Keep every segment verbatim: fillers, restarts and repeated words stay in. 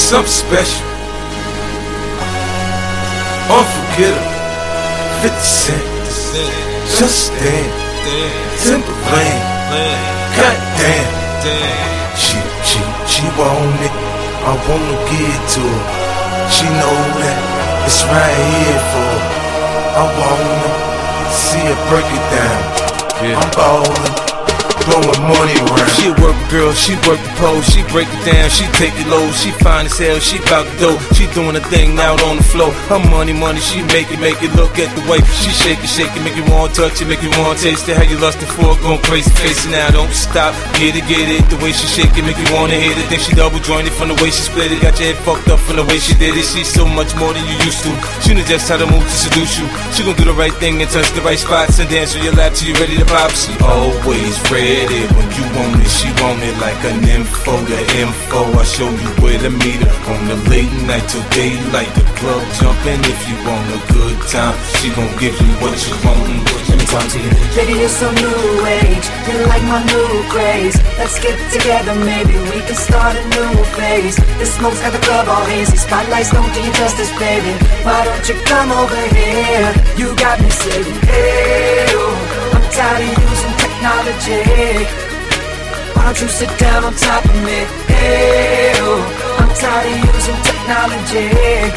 something special, unforgettable. Fifty Cent, Just Dance, Timberland, goddamn. She, she, she want it, I wanna give it to her. She know that it's right here for her. I wanna see her break it down. Yeah. I'm ballin', blowing money around. She a work girl, she work the pole, she break it down, she take it low, she fine as hell, she bout the dough, she doing a thing out on the floor. Her money, money, she make it, make it. Look at the way she shake it, shake it, make you want to touch it, make you want to taste it. How you lustin' for it, going crazy, face it now, don't stop, get it, get it. The way she shake it, make you wanna hit it. Think she double jointed from the way she split it, got your head fucked up from the way she did it. She's so much more than you used to. She knows just how to move to seduce you. She gon' do the right thing and touch the right spots and dance on your lap till you ready to pop. She always ready when you want it, she want it like an info. The info, I show you where to meet her on the late night till daylight. The club jumping if you want a good time. She gon' give you what you want. Let me talk to you. Baby, you're so new age, you're like my new craze. Let's get together, maybe we can start a new phase. The smoke's got the club all hazy, spotlights don't do you justice, baby. Why don't you come over here? You got me saying, hey, oh, I'm tired of using technology. Why don't you sit down on top of me? Hey, oh, I'm tired of using technology.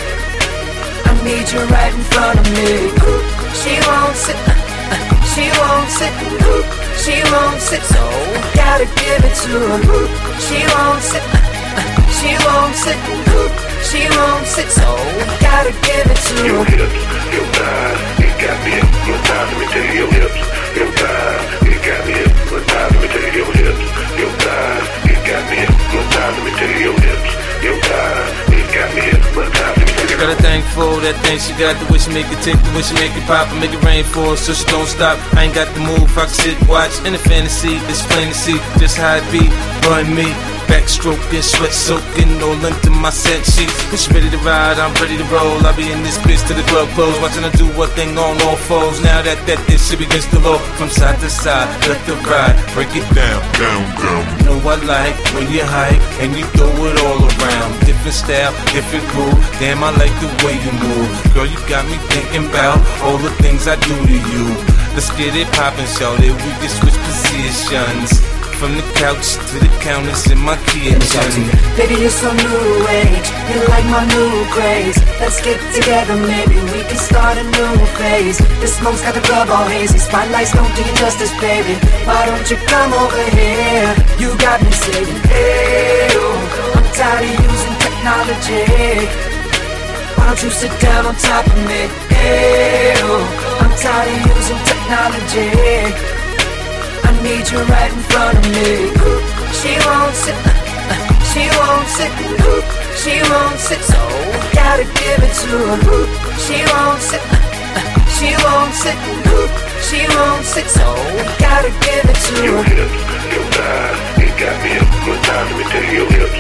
I need you right in front of me. She won't sit, she won't sit, she won't sit, so gotta give it to her. She won't sit, she won't sit, she won't sit, so gotta give it to her. Your hips, your thighs, it got me hypnotized. Let me tell you, your hips, your thighs, it got me hypnotized. Let me tell you, your hips, your thighs, it got me hypnotized. Let me tell you, your hips, your thighs, it got me hypnotized. Let me tell you. Got a thing for that thing she got, the way she make it tick, the way she make it pop, and make it rain for her, so she don't stop. I ain't got the move, I can sit, watch, in the fantasy, it's plain to see just how it be, run me. Backstroking, sweat soaking, all into my set sheets. When she ready to ride, I'm ready to roll. I be in this bitch till the club close, watching her do what thing on all fours. Now that that this shit begins to low, from side to side, left to right, break it down, down, down. You know I like when you hype and you throw it all around. Different style, different groove. Damn, I like the way you move, girl. You got me thinking about all the things I do to you. Let's get it poppin', shout it. We can switch positions. From the couch to the counters in my kitchen. Baby, you're so new age, you're like my new craze. Let's get together, maybe we can start a new phase. The smoke's got the club all hazy, spotlights don't do you justice, baby. Why don't you come over here? You got me saying, hey, oh, I'm tired of using technology. Why don't you sit down on top of me? Hey, oh, I'm tired of using technology. I need you right in front of me. She won't sit, she won't sit, she won't sit, so gotta give it to her. She won't sit, she won't sit, she won't sit, so gotta give it to her. Your hips, your thighs, it got me hypnotized. Let me tell you, your hips,